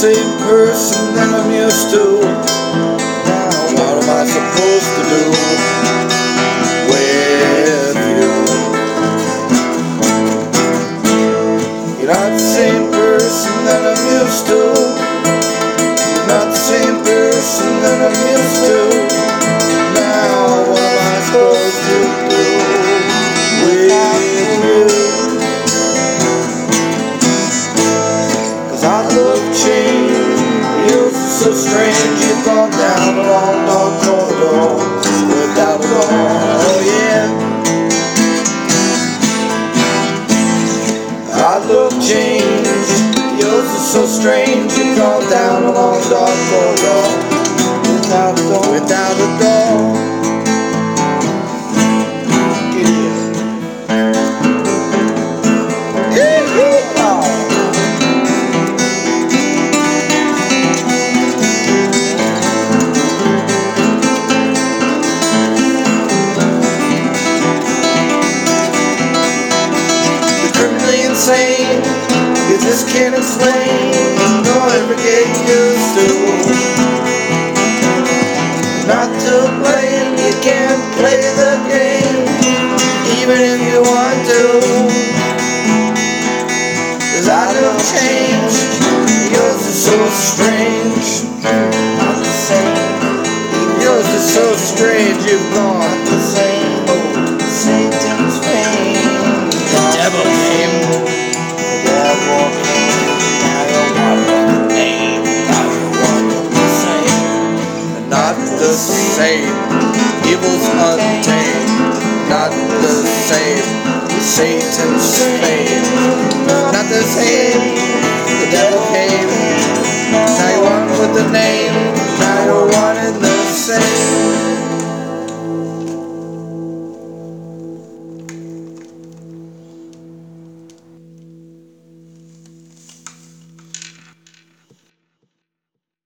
same person that I'm used to. Now what am I supposed to do with you? You're not the same person that I'm used to. You're not the same person that I'm used to. Now what am I supposed to do with you? I look changed, you're so strange. You've gone down a long dark corridor without a door, oh yeah. I look changed, yours is so strange. You've gone down a long dark corridor without a door, without a door. Insane, you just can't explain, nor ever get used to. Not to blame, you can't play the game, even if you want to. 'Cause I don't change, yours is so strange. Not the same, yours is so strange. You've gone the same. Oh, Satan's fame. The devil came. The same, evil's untamed, not the same, Satan's fame, not the same, the devil came, now you're one with the name, now you're one and the same.